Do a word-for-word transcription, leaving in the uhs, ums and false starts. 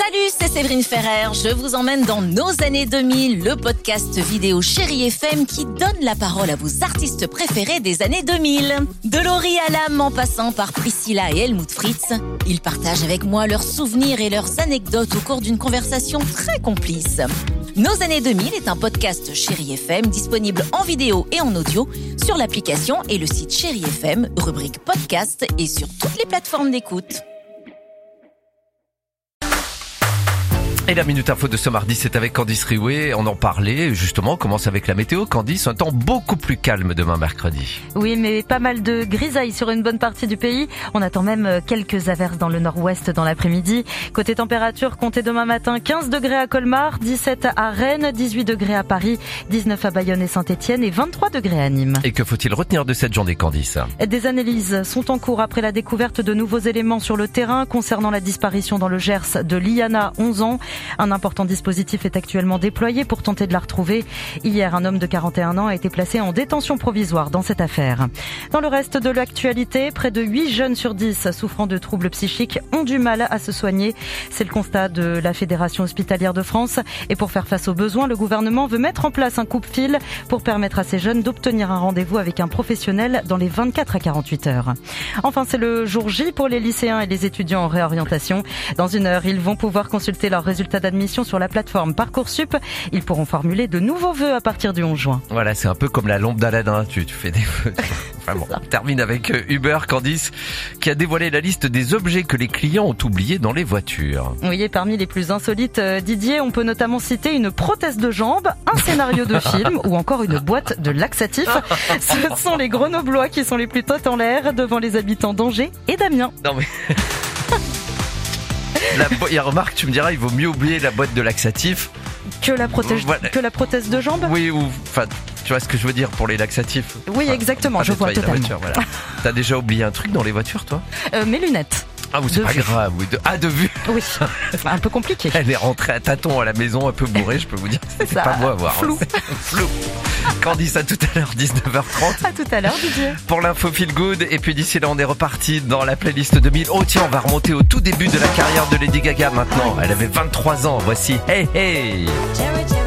Salut, c'est Séverine Ferrer. Je vous emmène dans Nos années deux mille, le podcast vidéo Chérie F M qui donne la parole à vos artistes préférés des années deux mille. De Laurie Hallam en passant par Priscilla et Helmut Fritz, ils partagent avec moi leurs souvenirs et leurs anecdotes au cours d'une conversation très complice. Nos années deux mille est un podcast Chérie F M disponible en vidéo et en audio sur l'application et le site Chérie F M, rubrique podcast et sur toutes les plateformes d'écoute. Et la Minute Info de ce mardi, c'est avec Candice Riouet. On en parlait, justement, on commence avec la météo. Candice, un temps beaucoup plus calme demain mercredi. Oui, mais pas mal de grisailles sur une bonne partie du pays. On attend même quelques averses dans le nord-ouest dans l'après-midi. Côté température, comptez demain matin quinze degrés à Colmar, dix-sept à Rennes, dix-huit degrés à Paris, dix-neuf à Bayonne et Saint-Étienne et vingt-trois degrés à Nîmes. Et que faut-il retenir de cette journée, Candice ? Des analyses sont en cours après la découverte de nouveaux éléments sur le terrain concernant la disparition dans le Gers de Liana, onze ans. Un important dispositif est actuellement déployé pour tenter de la retrouver. Hier, un homme de quarante et un ans a été placé en détention provisoire dans cette affaire. Dans le reste de l'actualité, près de huit jeunes sur dix souffrant de troubles psychiques ont du mal à se soigner. C'est le constat de la Fédération hospitalière de France. Et pour faire face aux besoins, le gouvernement veut mettre en place un coupe-fil pour permettre à ces jeunes d'obtenir un rendez-vous avec un professionnel dans les vingt-quatre à quarante-huit heures. Enfin, c'est le jour J pour les lycéens et les étudiants en réorientation. Dans une heure, ils vont pouvoir consulter leurs résultats d'admission sur la plateforme Parcoursup. Ils pourront formuler de nouveaux vœux à partir du onze juin. Voilà, c'est un peu comme la lampe d'Aladin. Tu, tu fais des vœux. Enfin bon, on termine avec Uber, Candice, qui a dévoilé la liste des objets que les clients ont oubliés dans les voitures. Oui, et parmi les plus insolites, Didier, on peut notamment citer une prothèse de jambe, un scénario de film ou encore une boîte de laxatifs. Ce sont les Grenoblois qui sont les plus têtes en l'air devant les habitants d'Angers et d'Amiens. Non mais... La bo- il remarque, tu me diras, il vaut mieux oublier la boîte de laxatifs que la prothèse, voilà. que la prothèse de jambe. Oui, ou enfin, tu vois ce que je veux dire pour les laxatifs. Oui, enfin, exactement, je vois totalement. Voiture, voilà. T'as déjà oublié un truc dans les voitures, toi ? euh, Mes lunettes. Ah, oui, c'est de pas vue. grave. Oui, de... Ah, de vue. Oui, un peu compliqué. Elle est rentrée à tâtons à la maison, un peu bourrée, je peux vous dire. C'est pas beau à voir. Flou. Hein. Flou. Candice, à tout à l'heure, dix-neuf heures trente. À tout à l'heure, Didier. Pour l'info Feel Good. Et puis d'ici là, on est reparti dans la playlist deux mille. Oh tiens, on va remonter au tout début de la carrière de Lady Gaga maintenant. Elle avait vingt-trois ans. Voici Hey Hey.